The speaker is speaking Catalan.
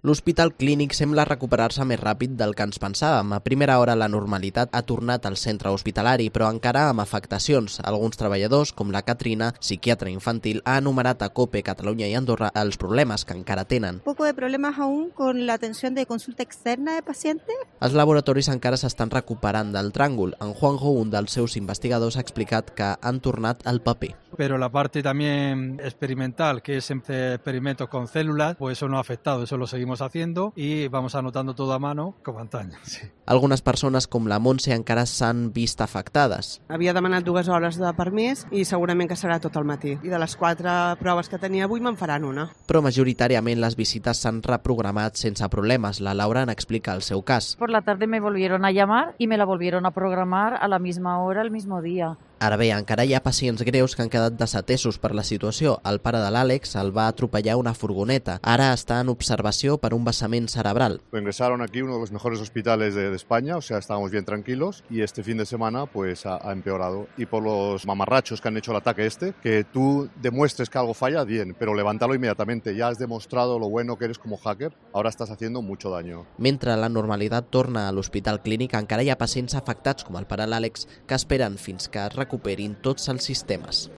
L'Hospital Clínic sembla recuperar-se més ràpid del que ens pensàvem. A primera hora la normalitat ha tornat al centre hospitalari, però encara amb afectacions. Alguns treballadors, com la Catrina, psiquiatra infantil, ha enumerat a COPE, Catalunya i Andorra els problemes que encara tenen. Un poco de problemas aún con la atención de consulta externa de pacientes. Els laboratoris encara s'estan recuperant del tràngol. En Juanjo, un dels seus investigadors, ha explicat que han tornat al paper. Pero la parte también experimental, que es experimentos con células, pues eso no ha afectado, eso lo seguimos haciendo y vamos anotando todo a mano com antany. Sí. Algunes persones, com la Montse, encara s'han vist afectades. Havia demanat 2 hores de permís i segurament que serà tot el matí. I de les 4 proves que tenia avui me'n faran una. Però majoritàriament les visites s'han reprogramat sense problemes. La Laura n'explica el seu cas. Por la tarde me volvieron a llamar y me la volvieron a programar a la misma hora, el mismo día. Ara bé, encara hi ha pacients greus que han quedat desatesos per la situació. El pare de l'Àlex el va atropellar una furgoneta. Ara està en observació per un vessament cerebral. Lo ingresaron aquí, uno de los mejores hospitales de España, o sea, estábamos bien tranquilos y este fin de semana pues ha empeorado. Y por los mamarrachos que han hecho el ataque que tú demuestres que algo falla, bien, pero levántalo inmediatamente. Ya has demostrado lo bueno que eres como hacker, ahora estás haciendo mucho daño. Mentre la normalitat torna a l'Hospital Clínic, encara hi ha pacients afectats, com el pare l'Àlex, que esperen fins que es recuperin tots els sistemes.